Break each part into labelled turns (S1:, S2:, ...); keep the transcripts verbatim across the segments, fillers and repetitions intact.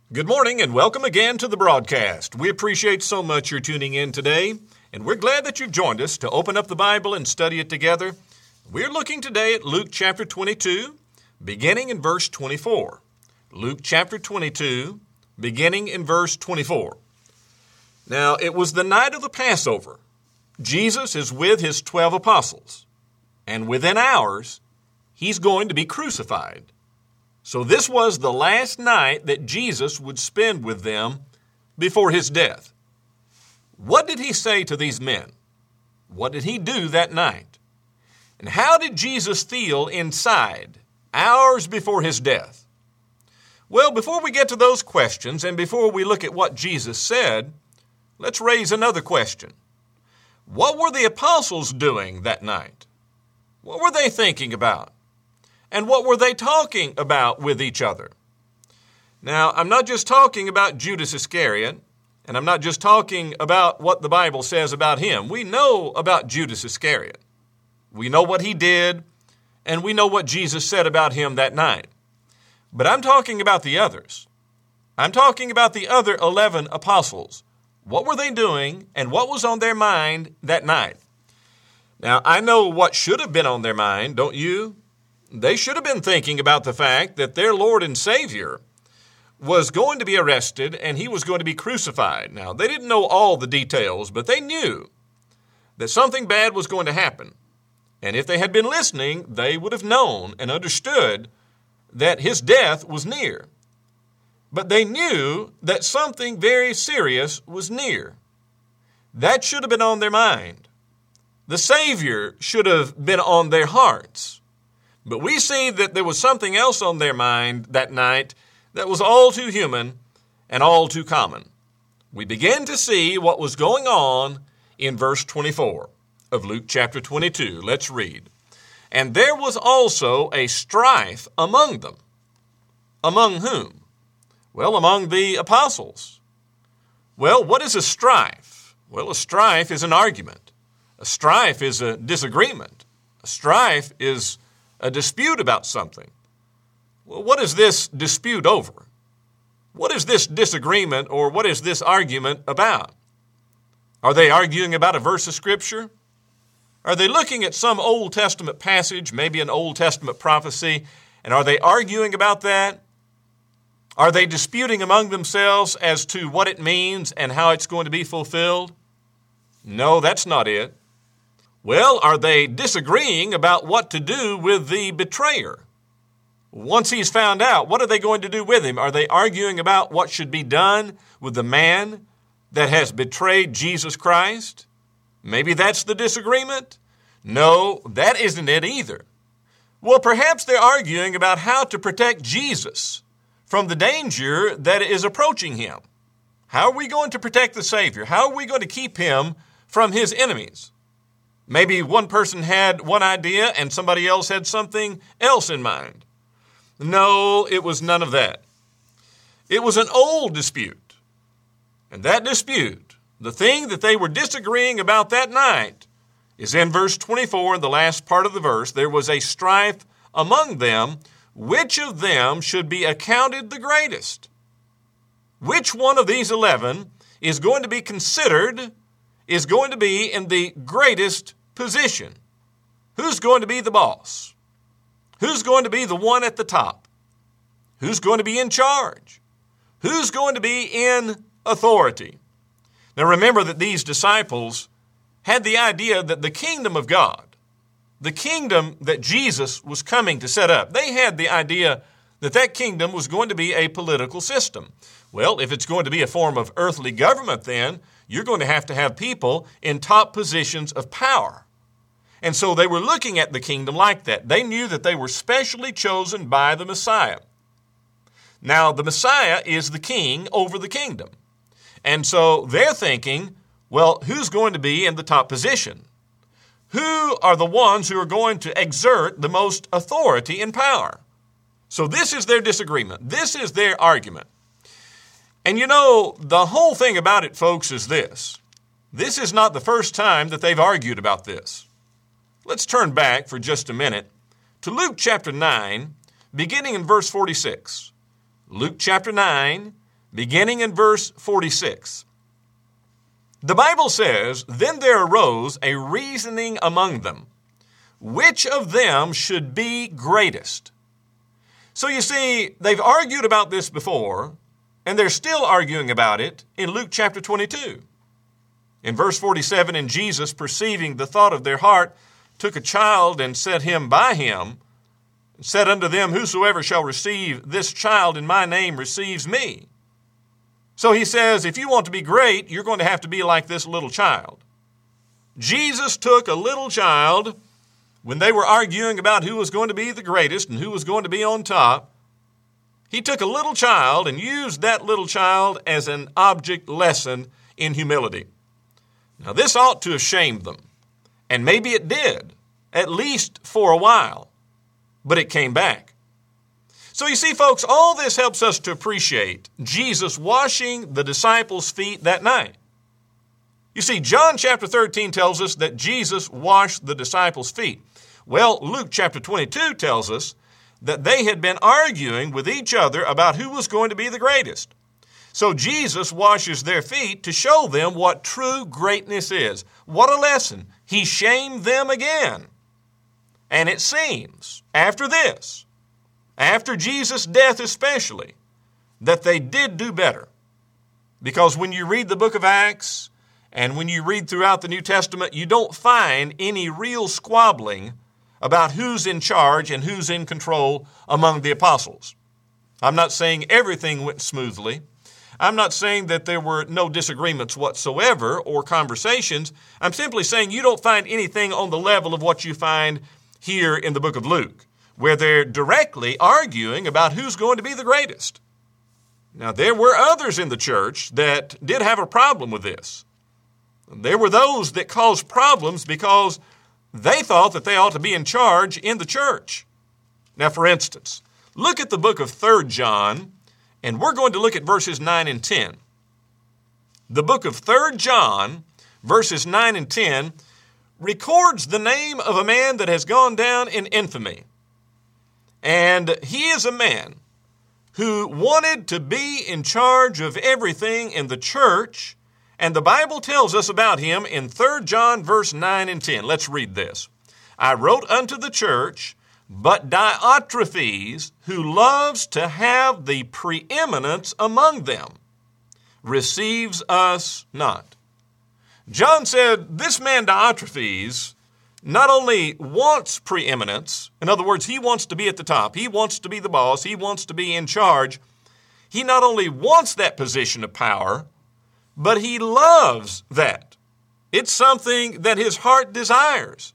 S1: Good morning and welcome again to the broadcast. We appreciate so much you're tuning in today, and we're glad that you've joined us to open up the Bible and study it together. We're looking today at Luke chapter twenty-two, beginning in verse twenty-four. Luke chapter twenty-two, beginning in verse twenty-four. Now, it was the night of the Passover. Jesus is with his twelve apostles, and within hours, he's going to be crucified. So this was the last night that Jesus would spend with them before his death. What did he say to these men? What did he do that night? And how did Jesus feel inside hours before his death? Well, before we get to those questions and before we look at what Jesus said, let's raise another question. What were the apostles doing that night? What were they thinking about? And what were they talking about with each other? Now, I'm not just talking about Judas Iscariot, and I'm not just talking about what the Bible says about him. We know about Judas Iscariot. We know what he did, and we know what Jesus said about him that night. But I'm talking about the others. I'm talking about the other eleven apostles. What were they doing, and what was on their mind that night? Now, I know what should have been on their mind, don't you? They should have been thinking about the fact that their Lord and Savior was going to be arrested and he was going to be crucified. Now, they didn't know all the details, but they knew that something bad was going to happen. And if they had been listening, they would have known and understood that his death was near. But they knew that something very serious was near. That should have been on their mind. The Savior should have been on their hearts. But we see that there was something else on their mind that night that was all too human and all too common. We begin to see what was going on in verse twenty-four of Luke chapter twenty-two. Let's read. And there was also a strife among them. Among whom? Well, among the apostles. Well, what is a strife? Well, a strife is an argument. A strife is a disagreement. A strife is a dispute about something. Well, what is this dispute over? What is this disagreement or what is this argument about? Are they arguing about a verse of Scripture? Are they looking at some Old Testament passage, maybe an Old Testament prophecy, and are they arguing about that? Are they disputing among themselves as to what it means and how it's going to be fulfilled? No, that's not it. Well, are they disagreeing about what to do with the betrayer? Once he's found out, what are they going to do with him? Are they arguing about what should be done with the man that has betrayed Jesus Christ? Maybe that's the disagreement? No, that isn't it either. Well, perhaps they're arguing about how to protect Jesus from the danger that is approaching him. How are we going to protect the Savior? How are we going to keep him from his enemies? Maybe one person had one idea and somebody else had something else in mind. No, it was none of that. It was an old dispute. And that dispute, the thing that they were disagreeing about that night, is in verse twenty-four, in the last part of the verse. There was a strife among them, which of them should be accounted the greatest? Which one of these eleven is going to be considered is going to be in the greatest position? Who's going to be the boss? Who's going to be the one at the top? Who's going to be in charge? Who's going to be in authority? Now remember that these disciples had the idea that the kingdom of God, the kingdom that Jesus was coming to set up, they had the idea that that kingdom was going to be a political system. Well, if it's going to be a form of earthly government, then you're going to have to have people in top positions of power. And so they were looking at the kingdom like that. They knew that they were specially chosen by the Messiah. Now, the Messiah is the king over the kingdom. And so they're thinking, well, who's going to be in the top position? Who are the ones who are going to exert the most authority and power? So this is their disagreement. This is their argument. And you know, the whole thing about it, folks, is this. This is not the first time that they've argued about this. Let's turn back for just a minute to Luke chapter nine, beginning in verse forty-six. Luke chapter nine, beginning in verse forty-six. The Bible says, "Then there arose a reasoning among them, which of them should be greatest." So you see, they've argued about this before, and they're still arguing about it in Luke chapter twenty-two. In verse forty-seven, "And Jesus, perceiving the thought of their heart, took a child and set him by him, and said unto them, Whosoever shall receive this child in my name receives me. So he says, if you want to be great, you're going to have to be like this little child. Jesus took a little child when they were arguing about who was going to be the greatest and who was going to be on top. He took a little child and used that little child as an object lesson in humility. Now, this ought to have shamed them, and maybe it did, at least for a while, but it came back. So you see, folks, all this helps us to appreciate Jesus washing the disciples' feet that night. You see, John chapter thirteen tells us that Jesus washed the disciples' feet. Well, Luke chapter twenty-two tells us that they had been arguing with each other about who was going to be the greatest. So Jesus washes their feet to show them what true greatness is. What a lesson. He shamed them again. And it seems, after this, after Jesus' death especially, that they did do better. Because when you read the book of Acts, and when you read throughout the New Testament, you don't find any real squabbling about who's in charge and who's in control among the apostles. I'm not saying everything went smoothly. I'm not saying that there were no disagreements whatsoever or conversations. I'm simply saying you don't find anything on the level of what you find here in the book of Luke, where they're directly arguing about who's going to be the greatest. Now, there were others in the church that did have a problem with this. There were those that caused problems because they thought that they ought to be in charge in the church. Now, for instance, look at the book of Third John, and we're going to look at verses nine and ten. The book of Third John, verses nine and ten, records the name of a man that has gone down in infamy. And he is a man who wanted to be in charge of everything in the church. And the Bible tells us about him in Third John verse nine and ten. Let's read this. I wrote unto the church, but Diotrephes, who loves to have the preeminence among them, receives us not. John said, this man Diotrephes not only wants preeminence, in other words, he wants to be at the top, he wants to be the boss, he wants to be in charge. He not only wants that position of power, but he loves that. It's something that his heart desires.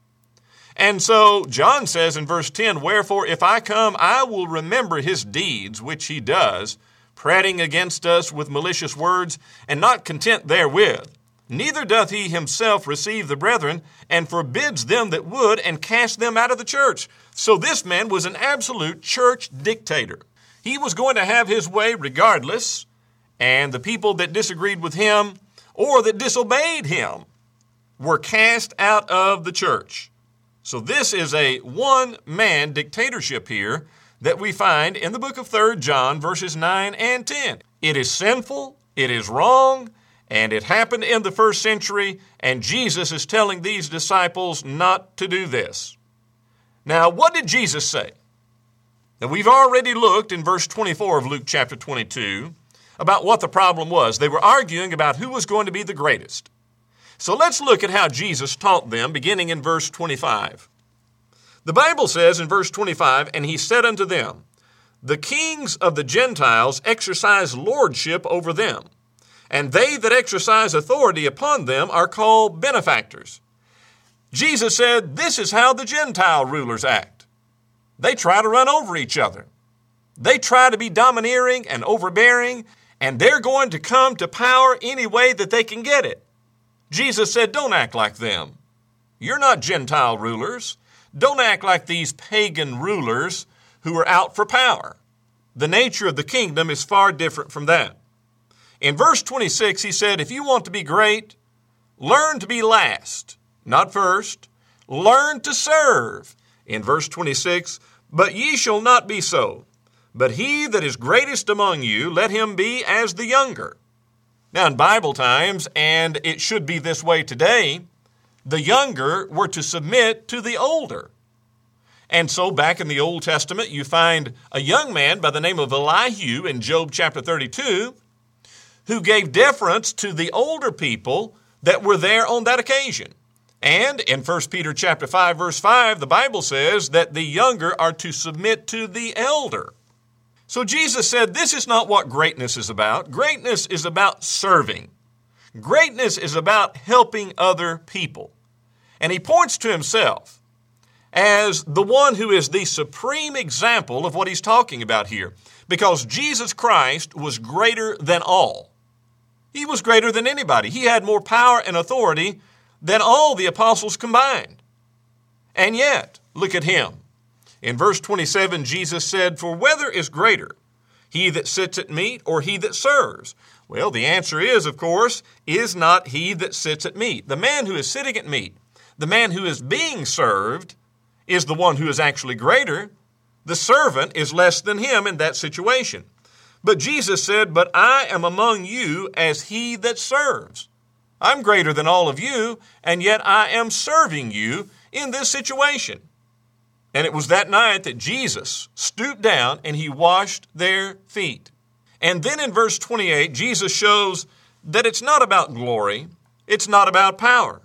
S1: And so John says in verse ten, Wherefore, if I come, I will remember his deeds, which he does, prating against us with malicious words, and not content therewith. Neither doth he himself receive the brethren, and forbids them that would, and cast them out of the church. So this man was an absolute church dictator. He was going to have his way regardless, and the people that disagreed with him or that disobeyed him were cast out of the church. So this is a one-man dictatorship here that we find in the book of Third John, verses nine and ten. It is sinful, it is wrong, and it happened in the first century, and Jesus is telling these disciples not to do this. Now, what did Jesus say? Now, we've already looked in verse twenty-four of Luke chapter twenty-two about what the problem was. They were arguing about who was going to be the greatest. So let's look at how Jesus taught them, beginning in verse twenty-five. The Bible says in verse twenty-five, And he said unto them, The kings of the Gentiles exercise lordship over them, and they that exercise authority upon them are called benefactors. Jesus said, this is how the Gentile rulers act. They try to run over each other. They try to be domineering and overbearing, and they're going to come to power any way that they can get it. Jesus said, don't act like them. You're not Gentile rulers. Don't act like these pagan rulers who are out for power. The nature of the kingdom is far different from that. In verse twenty-six, he said, if you want to be great, learn to be last, not first. Learn to serve. In verse twenty-six, but ye shall not be so, But he that is greatest among you, let him be as the younger. Now, in Bible times, and it should be this way today, the younger were to submit to the older. And so back in the Old Testament, you find a young man by the name of Elihu in Job chapter thirty-two, who gave deference to the older people that were there on that occasion. And in First Peter chapter five, verse five, the Bible says that the younger are to submit to the elder. So Jesus said, this is not what greatness is about. Greatness is about serving. Greatness is about helping other people. And he points to himself as the one who is the supreme example of what he's talking about here, because Jesus Christ was greater than all. He was greater than anybody. He had more power and authority than all the apostles combined. And yet, look at him. In verse twenty-seven, Jesus said, for whether is greater, he that sits at meat or he that serves? Well, the answer is, of course, is not he that sits at meat. The man who is sitting at meat, the man who is being served, is the one who is actually greater. The servant is less than him in that situation. But Jesus said, but I am among you as he that serves. I'm greater than all of you, and yet I am serving you in this situation. And it was that night that Jesus stooped down and he washed their feet. And then in verse twenty-eight, Jesus shows that it's not about glory. It's not about power.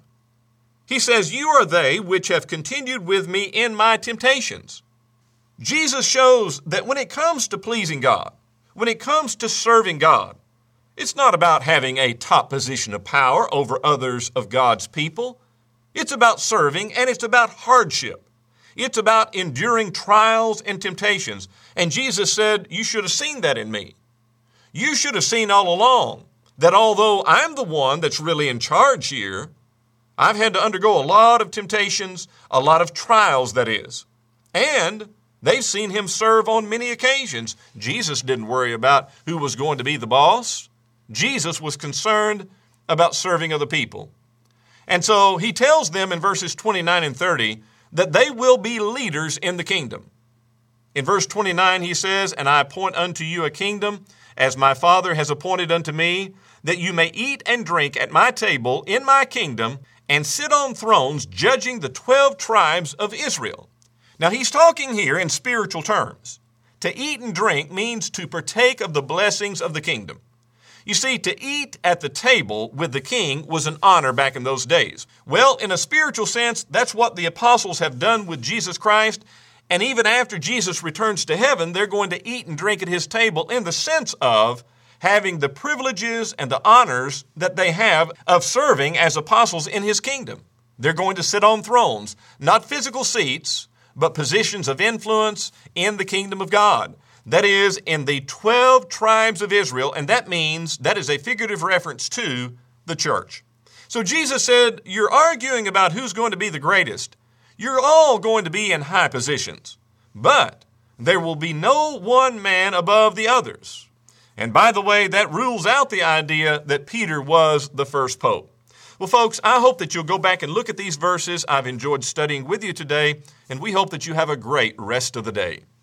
S1: He says, you are they which have continued with me in my temptations. Jesus shows that when it comes to pleasing God, when it comes to serving God, it's not about having a top position of power over others of God's people. It's about serving, and it's about hardship. It's about enduring trials and temptations. And Jesus said, you should have seen that in me. You should have seen all along that although I'm the one that's really in charge here, I've had to undergo a lot of temptations, a lot of trials, that is. And they've seen him serve on many occasions. Jesus didn't worry about who was going to be the boss. Jesus was concerned about serving other people. And so he tells them in verses twenty-nine and thirty that they will be leaders in the kingdom. In verse twenty-nine, he says, and I appoint unto you a kingdom, as my Father has appointed unto me, that you may eat and drink at my table in my kingdom, and sit on thrones judging the twelve tribes of Israel. Now he's talking here in spiritual terms. To eat and drink means to partake of the blessings of the kingdom. You see, to eat at the table with the king was an honor back in those days. Well, in a spiritual sense, that's what the apostles have done with Jesus Christ. And even after Jesus returns to heaven, they're going to eat and drink at his table in the sense of having the privileges and the honors that they have of serving as apostles in his kingdom. They're going to sit on thrones, not physical seats, but positions of influence in the kingdom of God. That is, in the twelve tribes of Israel, and that means that is a figurative reference to the church. So Jesus said, you're arguing about who's going to be the greatest. You're all going to be in high positions, but there will be no one man above the others. And by the way, that rules out the idea that Peter was the first pope. Well, folks, I hope that you'll go back and look at these verses. I've enjoyed studying with you today, and we hope that you have a great rest of the day.